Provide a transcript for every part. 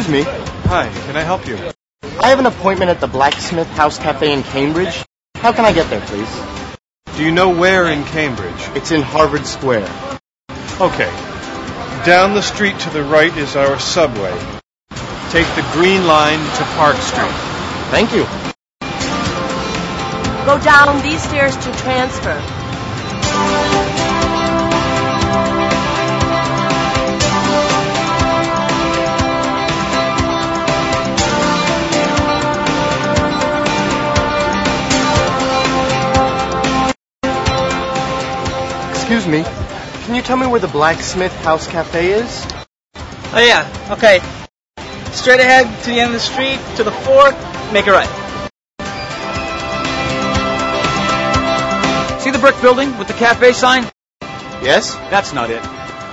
me. Hi, can I help you? I have an appointment at the Blacksmith House Cafe in Cambridge. How can I get there, please? Do you know where in Cambridge? It's in Harvard Square. Okay. Down the street to the right is our subway. Take the green line to Park Street. Thank you. Go down these stairs to transfer. Excuse me. Can you tell me where the Blacksmith House Cafe is? Oh, yeah. Okay. Straight ahead to the end of the street, to the fork, make a right. See the brick building with the cafe sign? Yes? That's not it.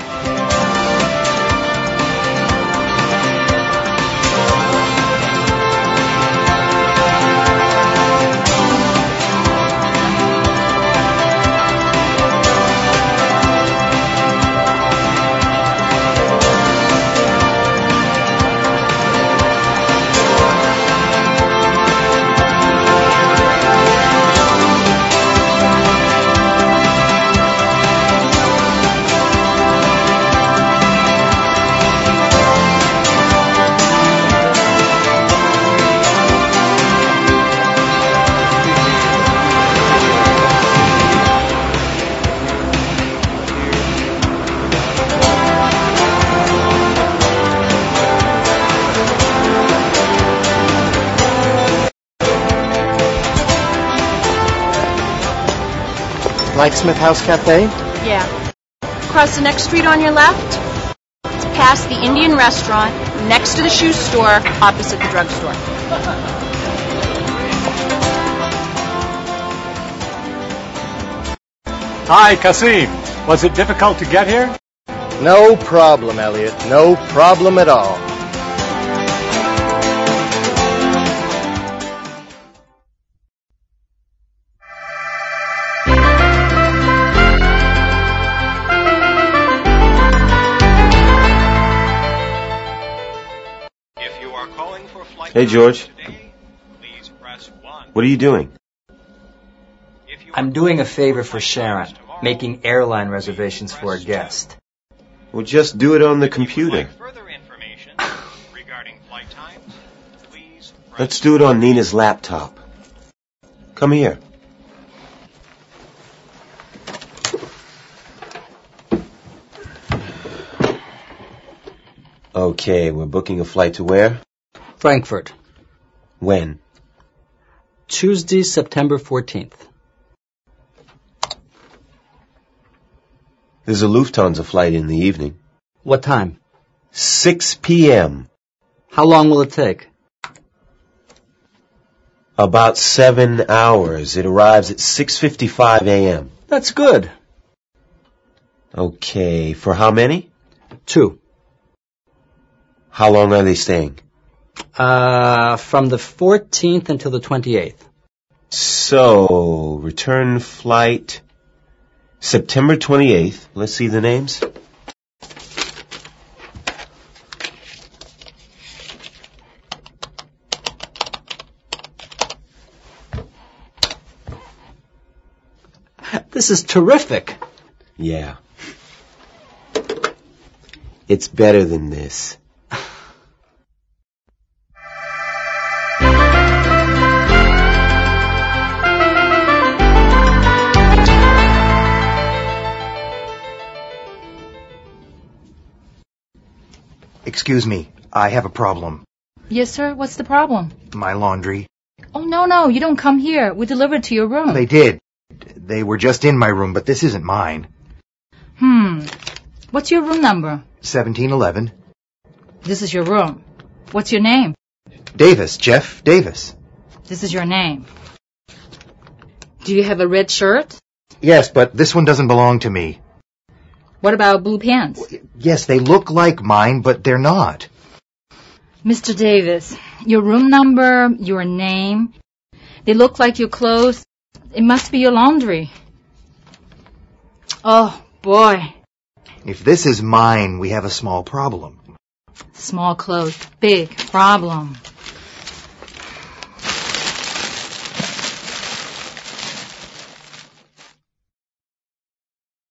Blacksmith House Cafe? Yeah. Across the next street on your left. It's past the Indian restaurant, next to the shoe store, opposite the drugstore. Hi, Kasim. Was it difficult to get here? No problem, Elliot. No problem at all. Hey, George. What are you doing? I'm doing a favor for Sharon, making airline reservations for a guest. Well, just do it on the computer. Let's do it on Nina's laptop. Come here. Okay, we're booking a flight to where? Frankfurt. When? Tuesday, September 14th. There's a Lufthansa flight in the evening. What time? 6 p.m. How long will it take? About 7 hours. It arrives at 6:55 a.m. That's good. Okay, for how many? 2. How long are they staying? From the 14th until the 28th. So, return flight September 28th. Let's see the names. This is terrific. Yeah. It's better than this. Excuse me, I have a problem. Yes, sir. What's the problem? My laundry. Oh, no, you don't come here. We deliver it to your room. They did. They were just in my room, but this isn't mine. What's your room number? 1711. This is your room. What's your name? Davis, Jeff Davis. This is your name. Do you have a red shirt? Yes, but this one doesn't belong to me. What about blue pants? Yes, they look like mine, but they're not. Mr. Davis, your room number, your name, they look like your clothes. It must be your laundry. Oh, boy. If this is mine, we have a small problem. Small clothes, big problem.